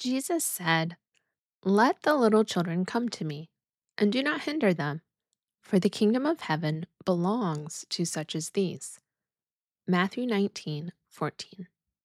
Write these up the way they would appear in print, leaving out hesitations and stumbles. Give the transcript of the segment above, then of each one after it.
Jesus said, "Let the little children come to me, and do not hinder them, for the kingdom of heaven belongs to such as these." Matthew 19:14.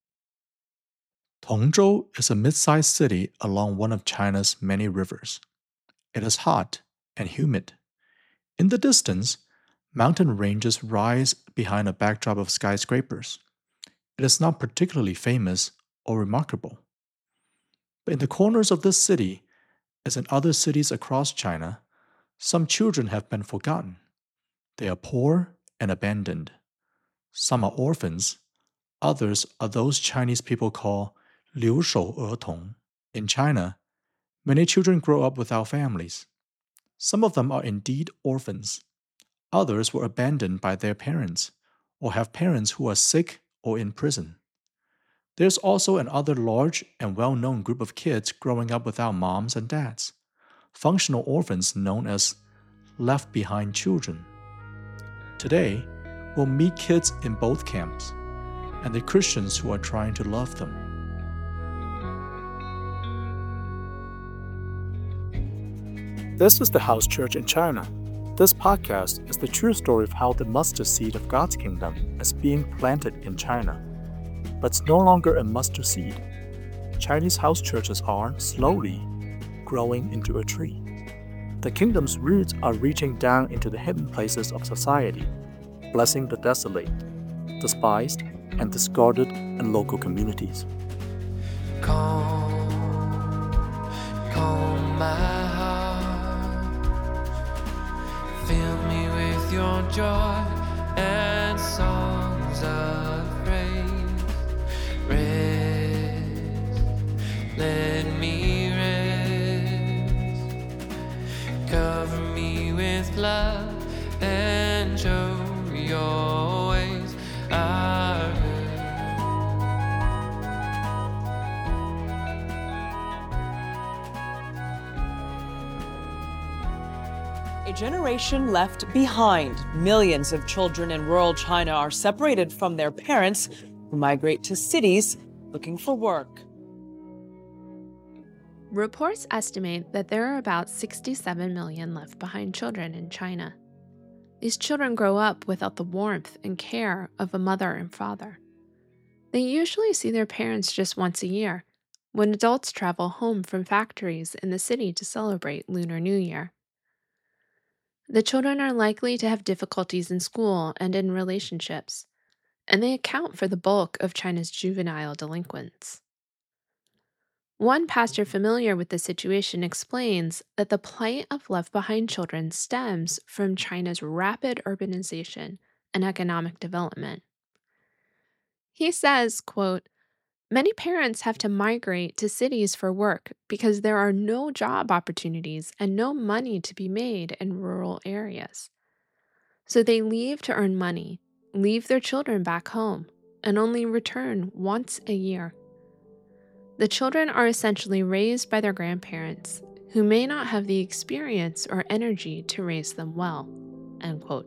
Tongzhou is a mid-sized city along one of China's many rivers. It is hot and humid. In the distance, mountain ranges rise behind a backdrop of skyscrapers. It is not particularly famous or remarkable. But in the corners of this city, as in other cities across China, some children have been forgotten. They are poor and abandoned. Some are orphans, others are those Chinese people call 留守儿童. In China, many children grow up without families. Some of them are indeed orphans. Others were abandoned by their parents, or have parents who are sick or in prison. There's also another large and well known group of kids growing up without moms and dads, functional orphans known as left behind children. Today, we'll meet kids in both camps and the Christians who are trying to love them. This is the House Church in China. This podcast is the true story of how the mustard seed of God's kingdom is being planted in China. But it's no longer a mustard seed. Chinese house churches are, slowly, growing into a tree. The kingdom's roots are reaching down into the hidden places of society, blessing the desolate, despised, and discarded in local communities. Calm my heart. Fill me with your joy and songs of praise. Rest, let me rest. Cover me with love and show your ways are good. A generation left behind. Millions of children in rural China are separated from their parents who migrate to cities looking for work. Reports estimate that there are about 67 million left behind children in China. These children grow up without the warmth and care of a mother and father. They usually see their parents just once a year, when adults travel home from factories in the city to celebrate Lunar New Year. The children are likely to have difficulties in school and in relationships, and they account for the bulk of China's juvenile delinquents. One pastor familiar with the situation explains that the plight of left-behind children stems from China's rapid urbanization and economic development. He says, quote, "Many parents have to migrate to cities for work because there are no job opportunities and no money to be made in rural areas. So they leave to earn money, leave their children back home, and only return once a year. The children are essentially raised by their grandparents, who may not have the experience or energy to raise them well." End quote.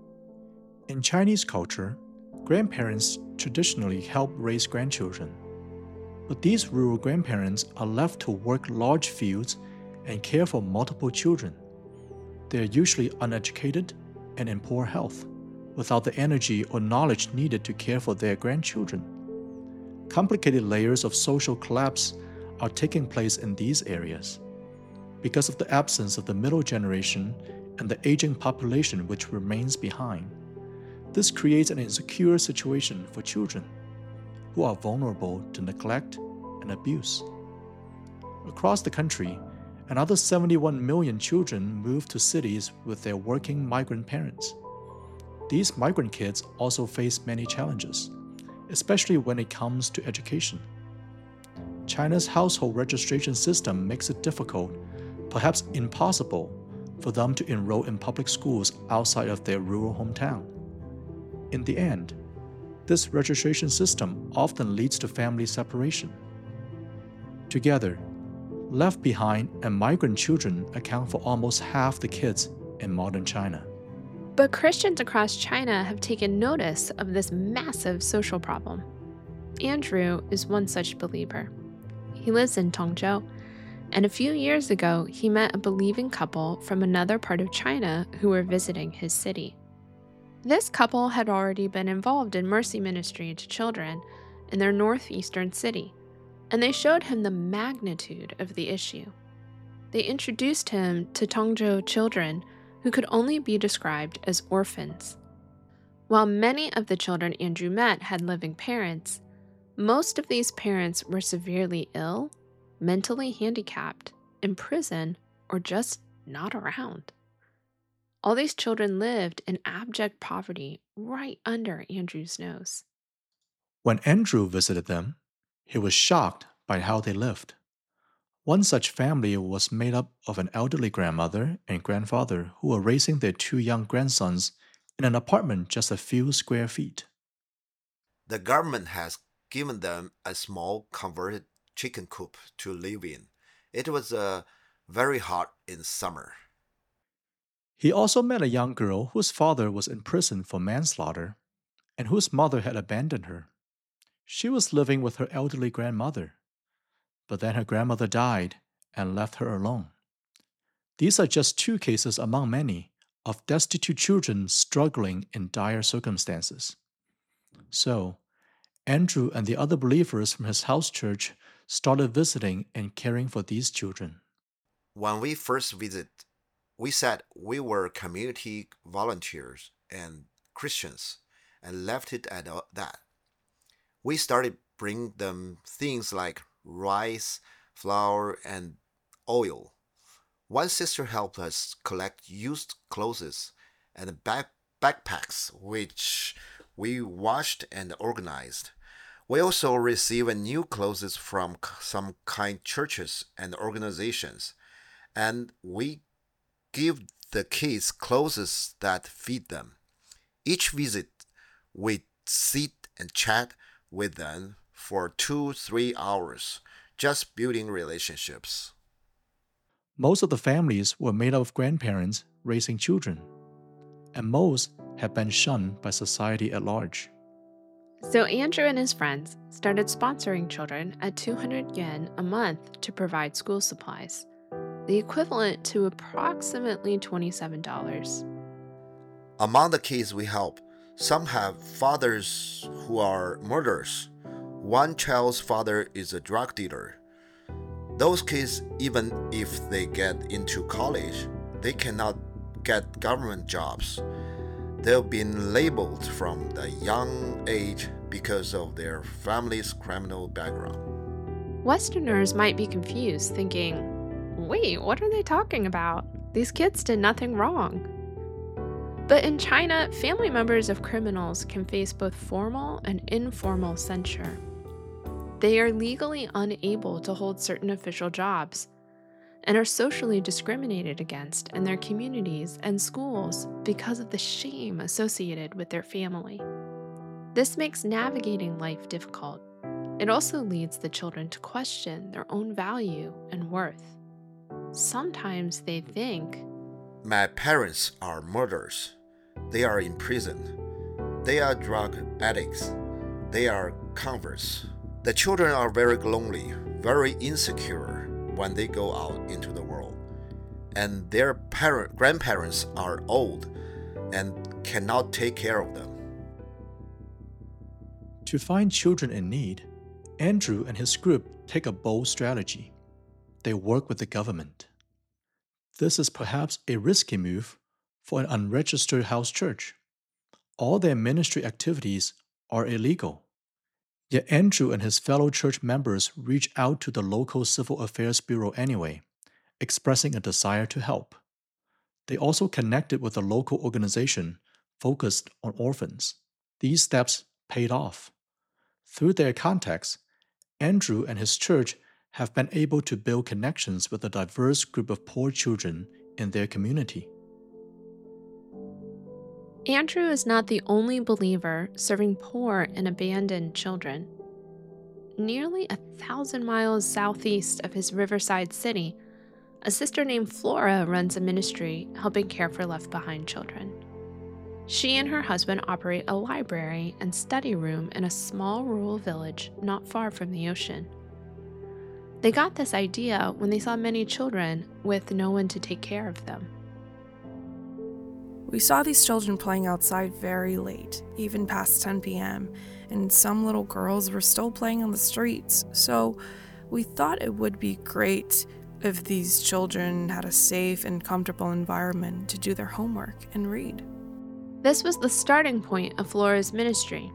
In Chinese culture, grandparents traditionally help raise grandchildren. But these rural grandparents are left to work large fields and care for multiple children. They are usually uneducated and in poor health, without the energy or knowledge needed to care for their grandchildren. Complicated layers of social collapse are taking place in these areas. Because of the absence of the middle generation and the aging population which remains behind, this creates an insecure situation for children, who are vulnerable to neglect and abuse. Across the country, another 71 million children move to cities with their working migrant parents. These migrant kids also face many challenges, especially when it comes to education. China's household registration system makes it difficult, perhaps impossible, for them to enroll in public schools outside of their rural hometown. In the end, this registration system often leads to family separation. Together, left behind and migrant children account for almost half the kids in modern China. But Christians across China have taken notice of this massive social problem. Andrew is one such believer. He lives in Tongzhou, and a few years ago, he met a believing couple from another part of China who were visiting his city. This couple had already been involved in mercy ministry to children in their northeastern city, and they showed him the magnitude of the issue. They introduced him to Tongzhou children who could only be described as orphans. While many of the children Andrew met had living parents, most of these parents were severely ill, mentally handicapped, in prison, or just not around. All these children lived in abject poverty right under Andrew's nose. When Andrew visited them, he was shocked by how they lived. One such family was made up of an elderly grandmother and grandfather who were raising their 2 young grandsons in an apartment just a few square feet. The government has given them a small converted chicken coop to live in. It was very hot in summer. He also met a young girl whose father was in prison for manslaughter and whose mother had abandoned her. She was living with her elderly grandmother, but then her grandmother died and left her alone. These are just 2 cases among many of destitute children struggling in dire circumstances. So, Andrew and the other believers from his house church started visiting and caring for these children. When we first visited, we said we were community volunteers and Christians and left it at that. We started bringing them things like rice, flour, and oil. One sister helped us collect used clothes and backpacks, which we washed and organized. We also received new clothes from some kind churches and organizations, and we give the kids clothes that fit them. Each visit, we sit and chat with them for 2-3 hours, just building relationships. Most of the families were made up of grandparents raising children, and most had been shunned by society at large. So Andrew and his friends started sponsoring children at 200 yen a month to provide school supplies, the equivalent to approximately $27. Among the kids we help, some have fathers who are murderers. One child's father is a drug dealer. Those kids, even if they get into college, they cannot get government jobs. They've been labeled from a young age because of their family's criminal background. Westerners might be confused, thinking, wait, what are they talking about? These kids did nothing wrong. But in China, family members of criminals can face both formal and informal censure. They are legally unable to hold certain official jobs and are socially discriminated against in their communities and schools because of the shame associated with their family. This makes navigating life difficult. It also leads the children to question their own value and worth. Sometimes they think, my parents are murderers. They are in prison. They are drug addicts. They are converts. The children are very lonely, very insecure when they go out into the world. And their grandparents are old and cannot take care of them. To find children in need, Andrew and his group take a bold strategy. They work with the government. This is perhaps a risky move for an unregistered house church. All their ministry activities are illegal. Yet Andrew and his fellow church members reach out to the local civil affairs bureau anyway, expressing a desire to help. They also connected with a local organization focused on orphans. These steps paid off. Through their contacts, Andrew and his church have been able to build connections with a diverse group of poor children in their community. Andrew is not the only believer serving poor and abandoned children. Nearly 1,000 miles southeast of his riverside city, a sister named Flora runs a ministry helping care for left-behind children. She and her husband operate a library and study room in a small rural village not far from the ocean. They got this idea when they saw many children with no one to take care of them. We saw these children playing outside very late, even past 10 p.m., and some little girls were still playing on the streets, so we thought it would be great if these children had a safe and comfortable environment to do their homework and read. This was the starting point of Flora's ministry.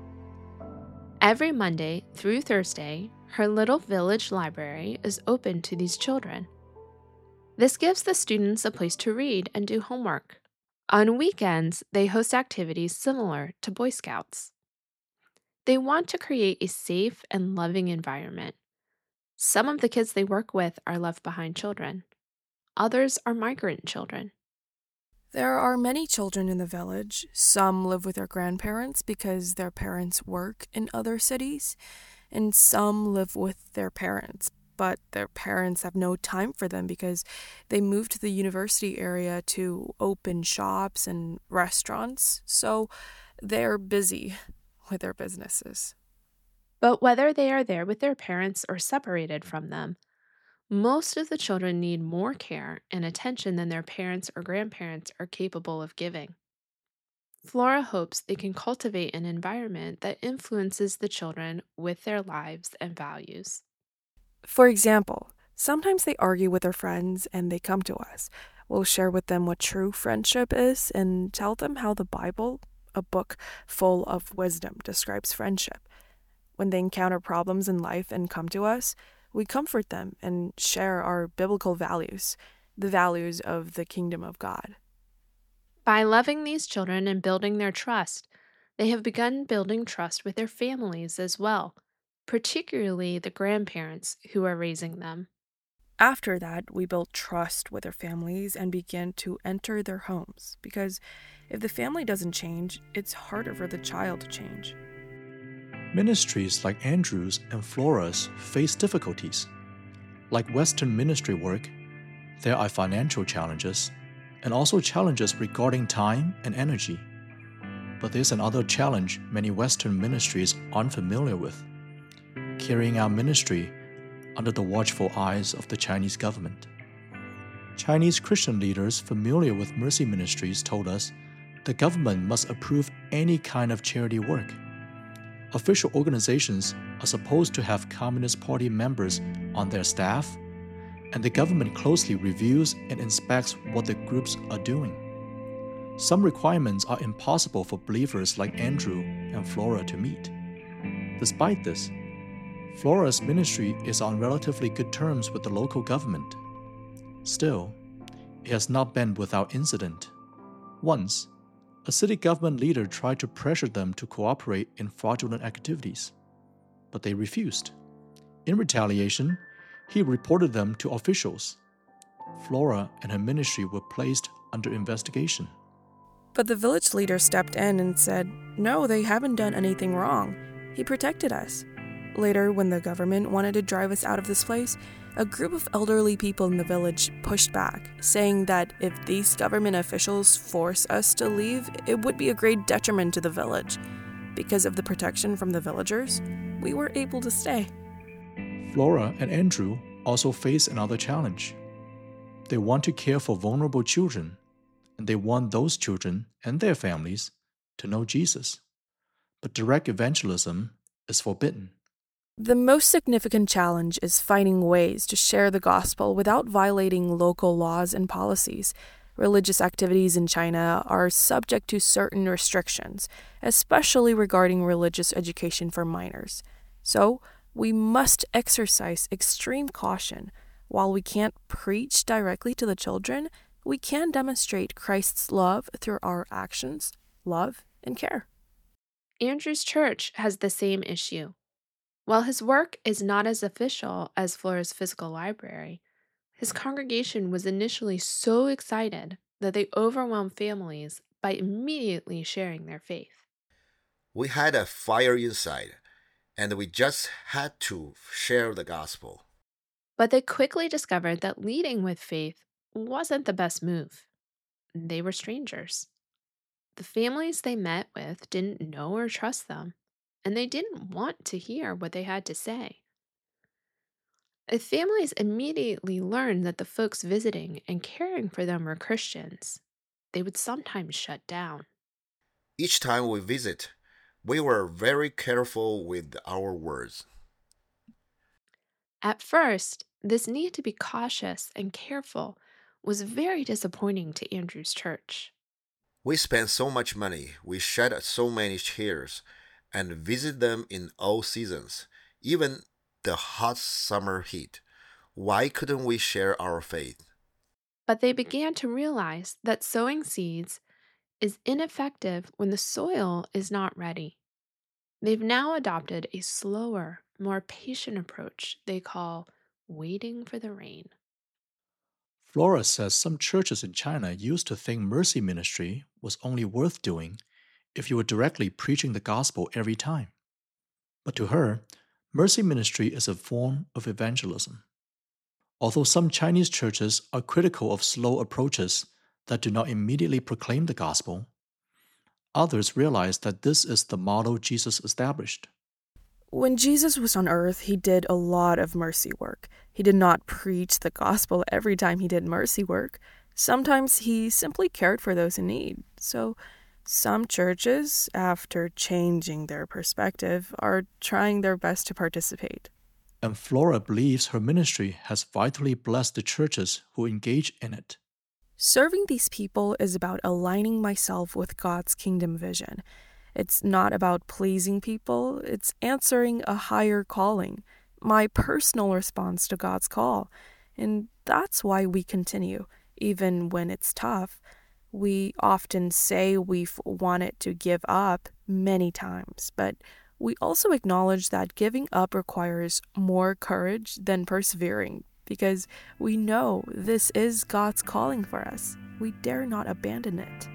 Every Monday through Thursday, her little village library is open to these children. This gives the students a place to read and do homework. On weekends, they host activities similar to Boy Scouts. They want to create a safe and loving environment. Some of the kids they work with are left behind children. Others are migrant children. There are many children in the village. Some live with their grandparents because their parents work in other cities, and some live with their parents, but their parents have no time for them because they moved to the university area to open shops and restaurants, so they're busy with their businesses. But whether they are there with their parents or separated from them, most of the children need more care and attention than their parents or grandparents are capable of giving. Flora hopes they can cultivate an environment that influences the children with their lives and values. For example, sometimes they argue with their friends and they come to us. We'll share with them what true friendship is and tell them how the Bible, a book full of wisdom, describes friendship. When they encounter problems in life and come to us, we comfort them and share our biblical values, the values of the kingdom of God. By loving these children and building their trust, they have begun building trust with their families as well, particularly the grandparents who are raising them. After that, we build trust with their families and begin to enter their homes, because if the family doesn't change, it's harder for the child to change. Ministries like Andrew's and Flora's face difficulties. Like Western ministry work, there are financial challenges and also challenges regarding time and energy. But there's another challenge many Western ministries aren't familiar with: carrying out ministry under the watchful eyes of the Chinese government. Chinese Christian leaders familiar with mercy ministries told us the government must approve any kind of charity work. Official organizations are supposed to have Communist Party members on their staff, and the government closely reviews and inspects what the groups are doing. Some requirements are impossible for believers like Andrew and Flora to meet. Despite this, Flora's ministry is on relatively good terms with the local government. Still, it has not been without incident. Once, a city government leader tried to pressure them to cooperate in fraudulent activities, but they refused. In retaliation, he reported them to officials. Flora and her ministry were placed under investigation. But the village leader stepped in and said, "No, they haven't done anything wrong. He protected us." Later, when the government wanted to drive us out of this place, a group of elderly people in the village pushed back, saying that if these government officials force us to leave, it would be a great detriment to the village. Because of the protection from the villagers, we were able to stay. Flora and Andrew also face another challenge. They want to care for vulnerable children, and they want those children and their families to know Jesus. But direct evangelism is forbidden. The most significant challenge is finding ways to share the gospel without violating local laws and policies. Religious activities in China are subject to certain restrictions, especially regarding religious education for minors. So, we must exercise extreme caution. While we can't preach directly to the children, we can demonstrate Christ's love through our actions, love, and care. Andrew's church has the same issue. While his work is not as official as Flora's physical library, his congregation was initially so excited that they overwhelmed families by immediately sharing their faith. We had a fire inside, and we just had to share the gospel. But they quickly discovered that leading with faith wasn't the best move. They were strangers. The families they met with didn't know or trust them, and they didn't want to hear what they had to say. Families immediately learned that the folks visiting and caring for them were Christians. They would sometimes shut down. Each time we visit, we were very careful with our words. At first, this need to be cautious and careful was very disappointing to Andrew's church. We spent so much money, we shed so many tears, and visit them in all seasons, even the hot summer heat. Why couldn't we share our faith? But they began to realize that sowing seeds is ineffective when the soil is not ready. They've now adopted a slower, more patient approach they call waiting for the rain. Flora says some churches in China used to think mercy ministry was only worth doing if you were directly preaching the gospel every time. But to her, mercy ministry is a form of evangelism. Although some Chinese churches are critical of slow approaches that do not immediately proclaim the gospel, others realize that this is the model Jesus established. When Jesus was on earth, he did a lot of mercy work. He did not preach the gospel every time he did mercy work. Sometimes he simply cared for those in need. So some churches, after changing their perspective, are trying their best to participate. And Flora believes her ministry has vitally blessed the churches who engage in it. Serving these people is about aligning myself with God's kingdom vision. It's not about pleasing people, it's answering a higher calling, my personal response to God's call. And that's why we continue, even when it's tough. We often say we've wanted to give up many times, but we also acknowledge that giving up requires more courage than persevering, because we know this is God's calling for us. We dare not abandon it.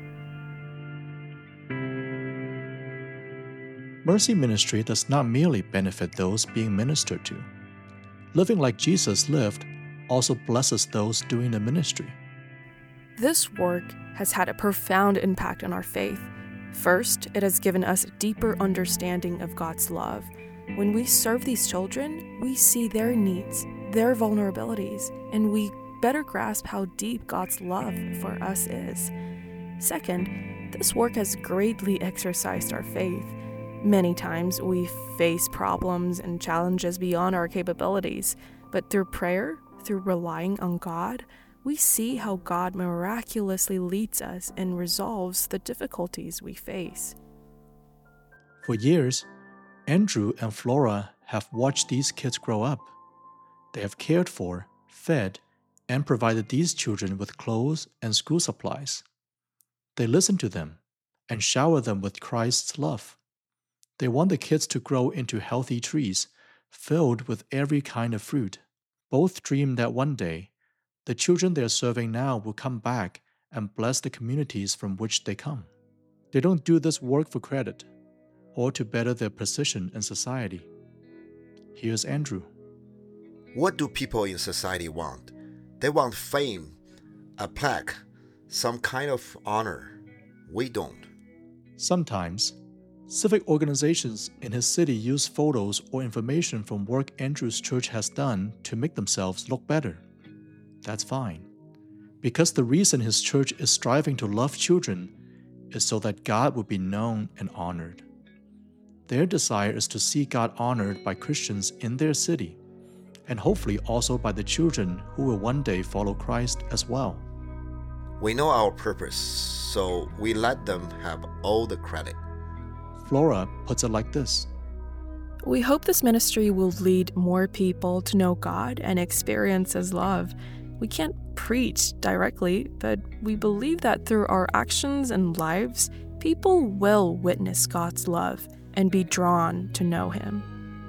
Mercy ministry does not merely benefit those being ministered to. Living like Jesus lived also blesses those doing the ministry. This work has had a profound impact on our faith. First, it has given us a deeper understanding of God's love. When we serve these children, we see their needs, their vulnerabilities, and we better grasp how deep God's love for us is. Second, this work has greatly exercised our faith. Many times we face problems and challenges beyond our capabilities, but through prayer, through relying on God, we see how God miraculously leads us and resolves the difficulties we face. For years, Andrew and Flora have watched these kids grow up. They have cared for, fed, and provided these children with clothes and school supplies. They listen to them and shower them with Christ's love. They want the kids to grow into healthy trees, filled with every kind of fruit. Both dream that one day, the children they are serving now will come back and bless the communities from which they come. They don't do this work for credit or to better their position in society. Here's Andrew. What do people in society want? They want fame, a plaque, some kind of honor. We don't. Sometimes, civic organizations in his city use photos or information from work Andrew's church has done to make themselves look better. That's fine, because the reason his church is striving to love children is so that God will be known and honored. Their desire is to see God honored by Christians in their city, and hopefully also by the children who will one day follow Christ as well. We know our purpose, so we let them have all the credit. Flora puts it like this. We hope this ministry will lead more people to know God and experience His love. We can't preach directly, but we believe that through our actions and lives, people will witness God's love and be drawn to know Him.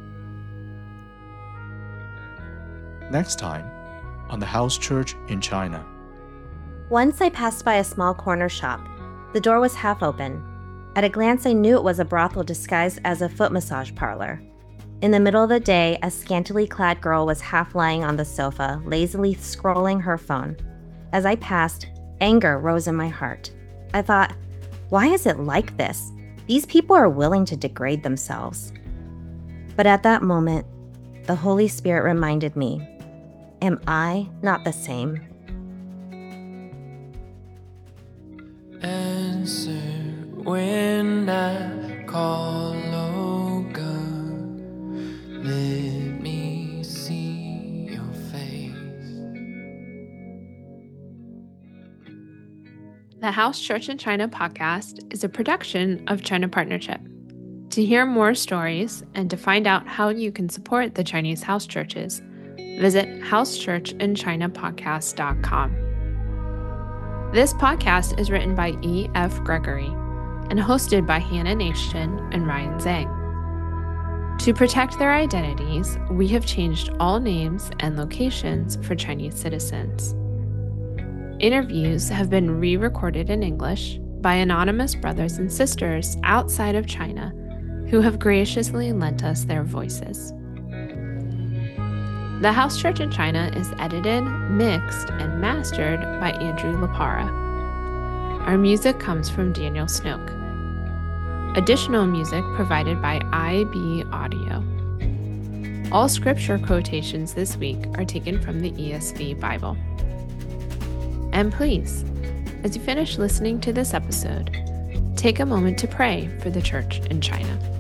Next time, on the House Church in China. Once I passed by a small corner shop. The door was half open. At a glance, I knew it was a brothel disguised as a foot massage parlor. In the middle of the day, a scantily clad girl was half lying on the sofa, lazily scrolling her phone. As I passed, anger rose in my heart. I thought, why is it like this? These people are willing to degrade themselves. But at that moment, the Holy Spirit reminded me, am I not the same? Answer when I call, oh God, let me see your face. The House Church in China podcast is a production of China Partnership. To hear more stories and to find out how you can support the Chinese house churches, visit housechurchinchinapodcast.com. This podcast is written by E.F. Gregory and hosted by Hannah Nation and Ryan Zhang. To protect their identities, we have changed all names and locations for Chinese citizens. Interviews have been re-recorded in English by anonymous brothers and sisters outside of China who have graciously lent us their voices. The House Church in China is edited, mixed, and mastered by Andrew Lapara. Our music comes from Daniel Snoke. Additional music provided by IB Audio. All scripture quotations this week are taken from the ESV Bible. And please, as you finish listening to this episode, take a moment to pray for the church in China.